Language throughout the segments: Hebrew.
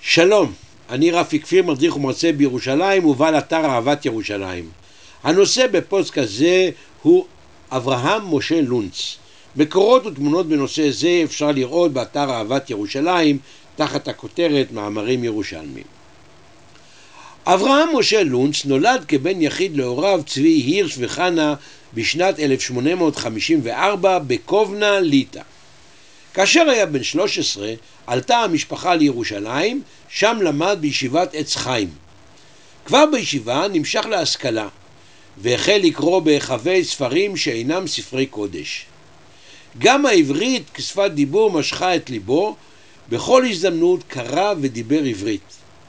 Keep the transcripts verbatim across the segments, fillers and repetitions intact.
שלום, אני רפי כפיר, מדריך ומרצה בירושלים ובעל אתר אהבת ירושלים. הנושא בפודקאסט זה הוא אברהם משה לונץ. מקורות ותמונות בנושא זה אפשר לראות באתר אהבת ירושלים תחת הכותרת מאמרים ירושלמיים. אברהם משה לונץ נולד כבן יחיד להוריו צבי הירש וחנה בשנת אלף שמונה מאות חמישים וארבע בקובנה ליטא. כאשר היה בן שלוש עשרה עלתה המשפחה לירושלים, שם למד בישיבת עץ חיים. כבר בישיבה נמשך להשכלה והחל לקרוא בהיחווה ספרים שאינם ספרי קודש. גם העברית כשפת דיבור משכה את ליבו, בכל הזדמנות קרא ודיבר עברית.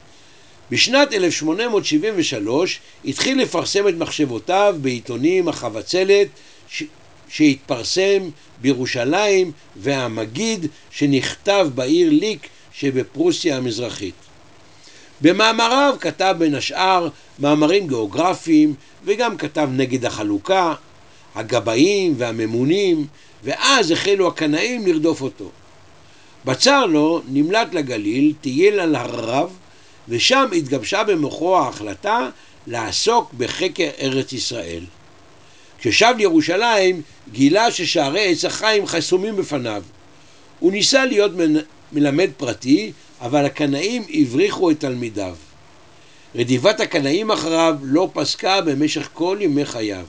בשנת אלף שמונה מאות שבעים ושלוש התחיל לפרסם את מחשבותיו בעיתונים החבצלת ש... שהתפרסם בירושלים והמגיד שנכתב בעיר ליק שבפרוסיה המזרחית. במאמריו כתב בין השאר מאמרים גיאוגרפיים וגם כתב נגד החלוקה, הגבאים והממונים, ואז החלו הקנאים לרדוף אותו. בצר לו נמלט לגליל, טייל על הרב, ושם התגבשה במוחו ההחלטה לעסוק בחקר ארץ ישראל. כששב לירושלים גילה ששערי עץ החיים חסומים בפניו. הוא ניסה להיות מלמד פרטי, אבל הקנאים הבריחו את תלמידיו. רדיפת הקנאים אחריו לא פסקה במשך כל ימי חייו.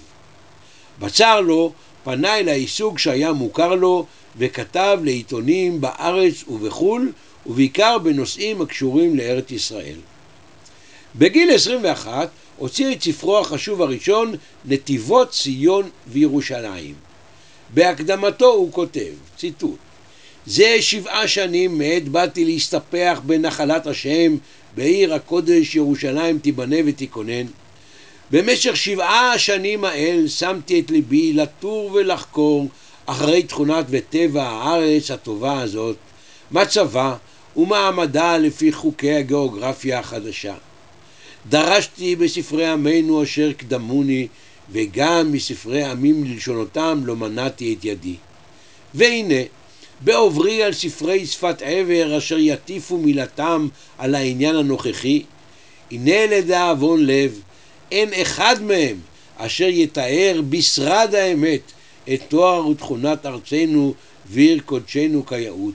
בצר לו פנה אל העיסוק שהיה מוכר לו וכתב לעיתונים בארץ ובחול, ובעיקר בנושאים הקשורים לארץ ישראל. בגיל עשרים ואחת הוציא את ספרו החשוב הראשון, נתיבות ציון וירושלים. בהקדמתו הוא כותב, ציטוט: זה שבעה שנים מעת באתי להסתפח בנחלת השם, בעיר הקודש ירושלים תיבנה ותיכונן. במשך שבעה השנים האל שמתי את ליבי לטור ולחקור אחרי תכונת וטבע הארץ הטובה הזאת, מצבה ומעמדה לפי חוקי הגיאוגרפיה החדשה. דרשתי בספרי עמנו אשר קדמוני, וגם מספרי עמים ללשונותם לא מנעתי את ידי. והנה, בעוברי על ספרי שפת עבר אשר יטיפו מילתם על העניין הנוכחי, הנה לדאבון לב, אין אחד מהם אשר יתאר בשרד האמת את תואר ותכונת ארצנו ועיר קודשנו כיאות.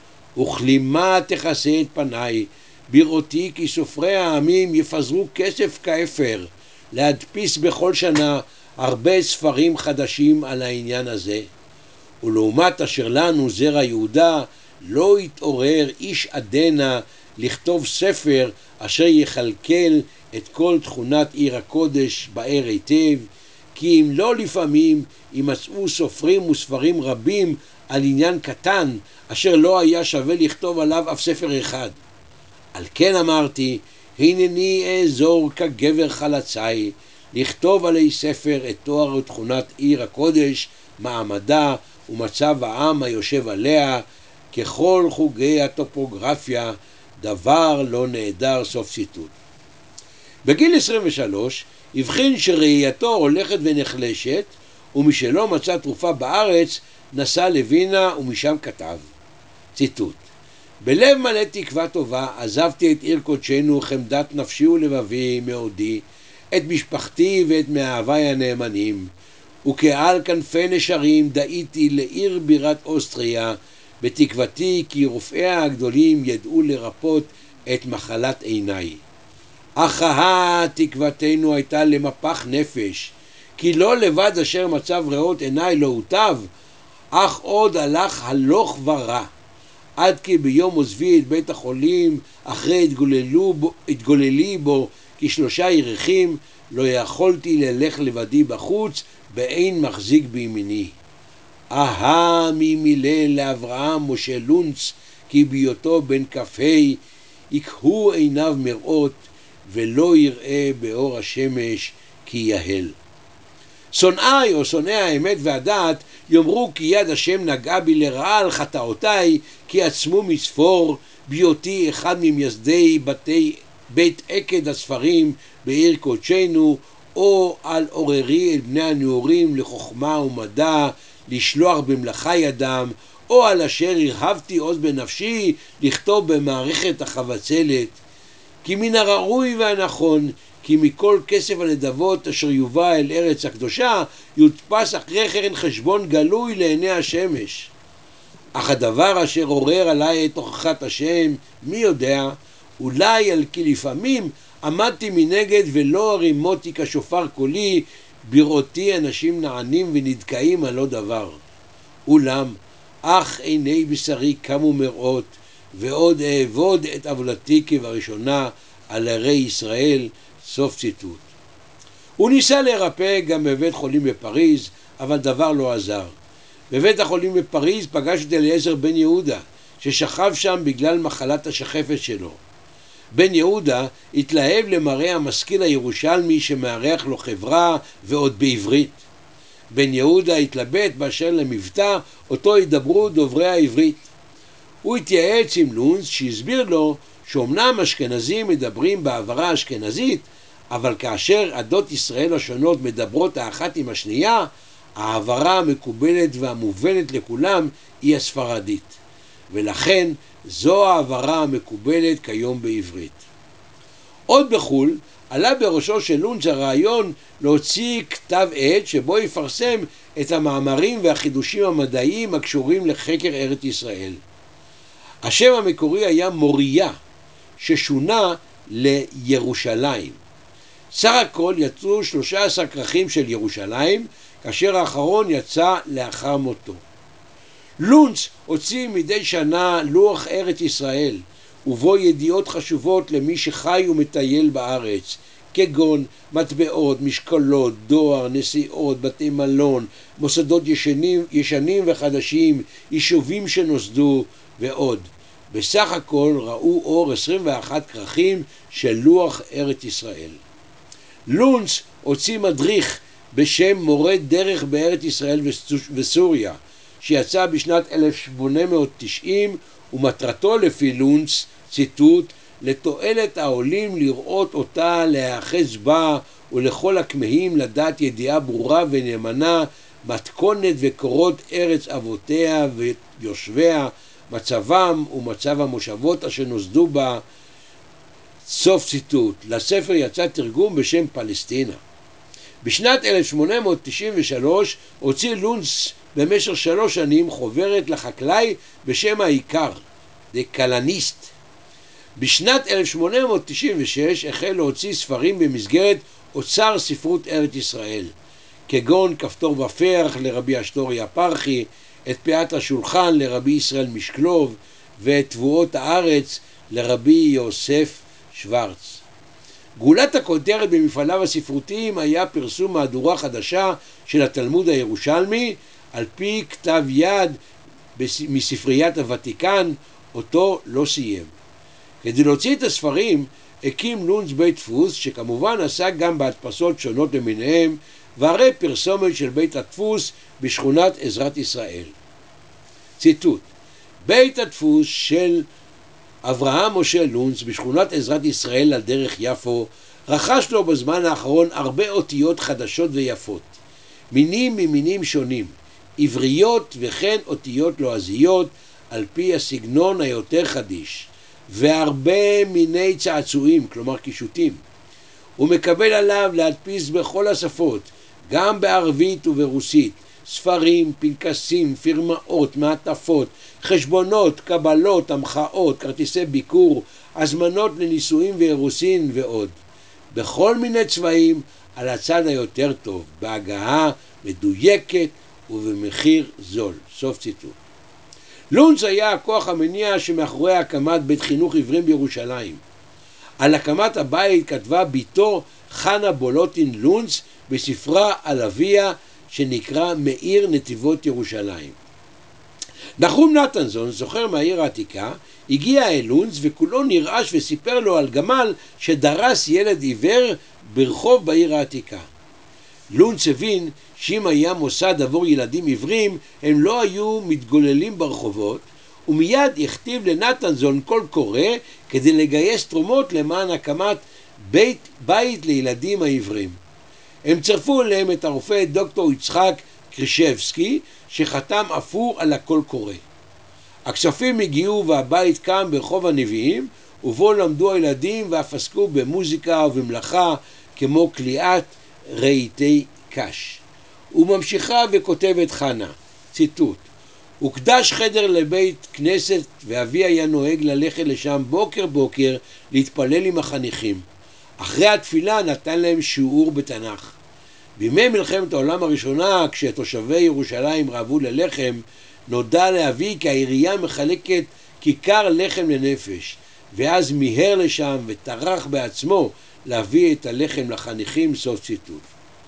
וכלימה תכסה את פניי, בראותי כי סופרי העמים יפזרו כסף כאפר, להדפיס בכל שנה הרבה ספרים חדשים על העניין הזה. ולעומת אשר לנו זרע יהודה לא יתעורר איש עדנה לכתוב ספר אשר יכלכל את כל תכונת עיר הקודש באר היטב, כי אם לא לפעמים ימצאו סופרים וספרים רבים על עניין קטן אשר לא היה שווה לכתוב עליו אף ספר אחד. על כן אמרתי, הנני אעזור כגבר חלצי, לכתוב עלי ספר את תואר ותכונת עיר הקודש, מעמדה ומצב העם היושב עליה, ככל חוגי הטופוגרפיה, דבר לא נהדר. סוף ציטוט. בגיל עשרים ושלוש הבחין שראייתו הולכת ונחלשת, ומשלא מצא תרופה בארץ נסע לווינה ומשם כתב, ציטוט: בלב מלא תקווה טובה עזבתי את עיר קודשנו, חמדת נפשי ולבבי מאודי, את משפחתי ואת מאהביי הנאמנים, וכעל כנפי נשרים דאיתי לעיר בירת אוסטריה, בתקוותי כי רופאיה הגדולים ידעו לרפות את מחלת עיניי. אחהה תקוותנו הייתה למפח נפש, כי לא לבד אשר מצב ריאות עיניי לא הוטב, אך עוד הלך הלוך ורע, עד כי ביום עוזבי את בית החולים, אחרי התגוללו בו, התגוללי בו כשלושה ירחים, לא יכולתי ללך לבדי בחוץ, באין מחזיק בימיני. אהה מי מילל לאברהם משה לונץ, כי בהיותו בן כ"ה יקהו עיניו מראות, ולא יראה באור השמש כי יהל. שונאי או שונאי האמת והדעת יאמרו כי יד השם נגעה בי לרעה על חטאותיי, כי עצמו מספור בהיותי אחד ממייסדי בתי בית עקד הספרים בעיר קודשנו, או על עוררי אל בני הנאורים לחוכמה ומדע, לשלוח במלאכה ידם, או על אשר הרהבתי עוז בנפשי לכתוב במערכת החבצלת, כי מן הראוי והנכון, כי מכל כסף הנדבות אשר יובא אל ארץ הקדושה, יודפס אחרי כן חשבון גלוי לעיני השמש. אך הדבר אשר עורר עליי את תוכחת השם, מי יודע, אולי על כי לפעמים עמדתי מנגד ולא הרימותי כשופר קולי, בראותי אנשים נענים ונדכאים על לא דבר. אולם, אך עיני בשרי קמו מראות, ועוד אעבוד את עבודתי כבראשונה על ערי ישראל. סוף ציטוט. הוא ניסה להירפא גם בבית חולים בפריז, אבל דבר לא עזר. בבית החולים בפריז פגש את אליעזר בן יהודה, ששכב שם בגלל מחלת השחפת שלו. בן יהודה התלהב למראה המשכיל הירושלמי שמארח לו חברה ועוד בעברית. בן יהודה התלבט באשר למבטא אותו ידברו דוברי העברית. הוא התייעץ עם לונץ שהסביר לו שאומנם אשכנזים מדברים בעברה אשכנזית, אבל כאשר עדות ישראל השונות מדברות האחת עם השנייה, העברה המקובלת והמובנת לכולם היא הספרדית, ולכן זו העברה המקובלת כיום בעברית. עוד בחול עלה בראשו של לונץ הרעיון להוציא כתב עת שבו יפרסם את המאמרים והחידושים המדעיים הקשורים לחקר ארץ ישראל. השם המקורי היה מוריה, ששונה לירושלים. סך הכל יצאו שלושה עשר כרכים של ירושלים, כאשר האחרון יצא לאחר מותו. לונץ הוציא מדי שנה לוח ארץ ישראל, ובו ידיעות חשובות למי שחי ומטייל בארץ, כגון מטבעות, משקולות, דואר, נסיעות, בתי מלון, מוסדות ישנים, ישנים וחדשים, יישובים שנוסדו ועוד. בסך הכל ראו אור עשרים ואחד כרכים של לוח ארץ ישראל. לונץ הוציא מדריך בשם מורה דרך בארץ ישראל וסוריה, שיצא בשנת אלף שמונה מאות תשעים, ומטרתו לפי לונץ, ציטוט, לתועלת העולים לראות אותה, להיאחז בה, ולכל הכמהים לדעת ידיעה ברורה ונאמנה, מתכונת וקורות ארץ אבותיה ויושביה, מצבם ומצב המושבות אשר נוסדו בה. סוף ציטוט. לספר יצא תרגום בשם פלסטינה. בשנת אלף שמונה מאות תשעים ושלוש הוציא לונץ במשך שלוש שנים חוברת לחקלאי בשם העיקר, דקלניסט. בשנת אלף שמונה מאות תשעים ושש החל להוציא ספרים במסגרת אוצר ספרות ארץ ישראל, כגון כפתור ופרח לרבי אשתורי הפרחי, את פאת השולחן לרבי ישראל משקלוב, ואת תבואות הארץ לרבי יוסף שוורץ. גולת הכותרת במפעליו הספרותיים היה פרסום מהדורה חדשה של התלמוד הירושלמי על פי כתב יד מספריית הוותיקן, אותו לא סיים. כדי להוציא את הספרים הקים לונץ בית דפוס, שכמובן עסק גם בהדפסות שונות למיניהם, והרי פרסומת של בית הדפוס בשכונת עזרת ישראל. ציטוט: בית הדפוס של אברהם משה לונץ בשכונת עזרת ישראל על דרך יפו רכש לו בזמן האחרון הרבה אותיות חדשות ויפות, מינים ממינים שונים, עבריות וכן אותיות לועזיות על פי הסגנון היותר חדיש, והרבה מיני צעצועים, כלומר קישוטים. הוא מקבל עליו להדפיס בכל השפות, גם בערבית וברוסית, ספרים, פנקסים, פירמאות, מעטפות, חשבונות, קבלות, המחאות, כרטיסי ביקור, הזמנות לנישואים ואירוסין ועוד. בכל מיני צבעים, על הצד היותר טוב, בהגעה מדויקת ובמחיר זול. סוף ציטוט. לונץ היה הכוח המניע שמאחורי הקמת בית חינוך עיוורים בירושלים. על הקמת הבית כתבה ביתו חנה בולוטין לונץ בספרה על אביה שנקרא מאיר נתיבות ירושלים. נחום נתנזון, זוכר מהעיר העתיקה, הגיע אל לונץ וכולו נרעש וסיפר לו על גמל שדרס ילד עיוור ברחוב בעיר העתיקה. לונץ הבין שאם היה מוסד עבור ילדים עיוורים הם לא היו מתגוללים ברחובות, ומיד הכתיב לנתנזון קול קורא כדי לגייס תרומות למען הקמת בית, בית לילדים העיוורים. הם צרפו אליהם את הרופא דוקטור יצחק קרישבסקי, שחתם אפור על הקול קורא. הכספים הגיעו והבית קם ברחוב הנביאים, ובו למדו הילדים ואף עסקו במוזיקה ובמלאכה כמו קליעת רהיטי קש. וממשיכה וכותבת חנה, ציטוט: הוקדש חדר לבית כנסת ואבי היה נוהג ללכת לשם בוקר בוקר להתפלל עם החניכים. אחרי התפילה נתן להם שיעור בתנ"ך. בימי מלחמת העולם הראשונה, כשתושבי ירושלים רעבו ללחם, נודע לאבי כי העירייה מחלקת כיכר לחם לנפש, ואז מיהר לשם וטרח בעצמו להביא את הלחם לחניכים. סוף ציטוט.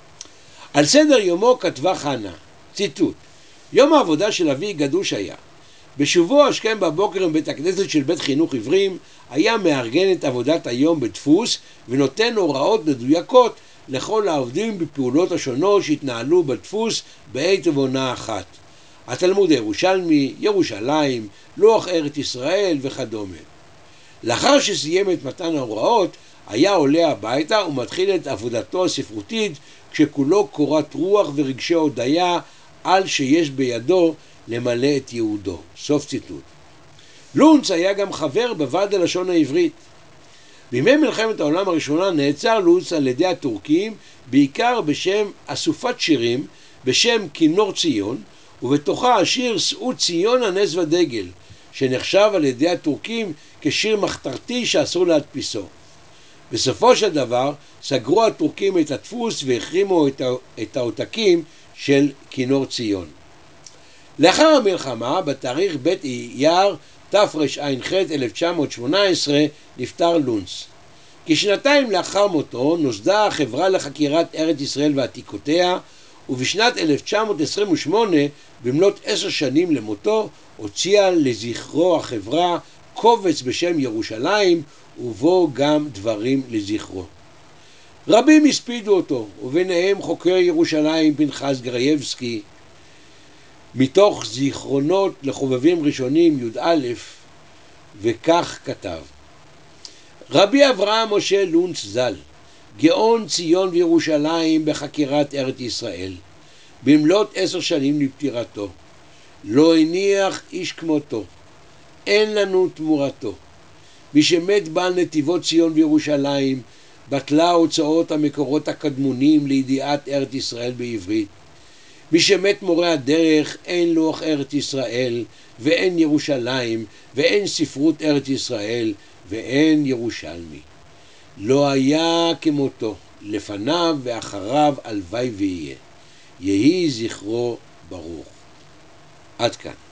על סדר יומו כתבה חנה, ציטוט: יום העבודה של אבי גדוש היה. בשובו השכם בבוקר מבית הכנסת של בית חינוך עיוורים, היה מארגן את עבודת היום בדפוס ונותן הוראות מדויקות לכל העובדים בפעולות השונות שהתנהלו בדפוס בעת ובעונה אחת. התלמוד הירושלמי, ירושלים, לוח ארץ ישראל וכדומה. לאחר שסיים את מתן ההוראות, היה עולה הביתה ומתחיל את עבודתו הספרותית, כשכולו קורת רוח ורגשי הודיה על שיש בידו למלא את יהודו. סוף ציטוט. לונץ היה גם חבר בוועד הלשון העברית. בימי מלחמת העולם הראשונה נעצר לונץ על ידי הטורקים, בעיקר בשם אסופת שירים בשם כינור ציון, ובתוכה השיר שאו ציון הנס ודגל, שנחשב על ידי הטורקים כשיר מחתרתי שאסור להדפיסו. בסופו של דבר סגרו הטורקים את הדפוס והחרימו את העותקים של כינור ציון. לאחר המלחמה, בתאריך ב' אייר תרע"ח אלף תשע מאות שמונה עשרה, נפטר לונץ. כשנתיים לאחר מותו נוסדה החברה לחקירת ארץ ישראל ועתיקותיה, ובשנת אלף תשע מאות עשרים ושמונה, במלאת עשר שנים למותו, הוציאה לזכרו החברה קובץ בשם ירושלים, ובו גם דברים לזכרו. רבים הספידו אותו, וביניהם חוקר ירושלים פנחס גרייבסקי, מתוך זיכרונות לחובבים ראשונים י"א, וכך כתב: רבי אברהם משה לונץ ז"ל, גאון ציון וירושלים בחקירת ארץ ישראל, במלאת עשר שנים לפטירתו, לא הניח איש כמותו, אין לנו תמורתו. מי שמת בעל נתיבות ציון וירושלים, בטלה הוצאות המקורות הקדמונים לידיעת ארץ ישראל בעברית. מי שמת מורה הדרך, אין לוח ארץ ישראל, ואין ירושלים, ואין ספרות ארץ ישראל, ואין ירושלמי. לא היה כמותו, לפניו ואחריו הלוואי ויהיה. יהי זכרו ברוך. עד כאן.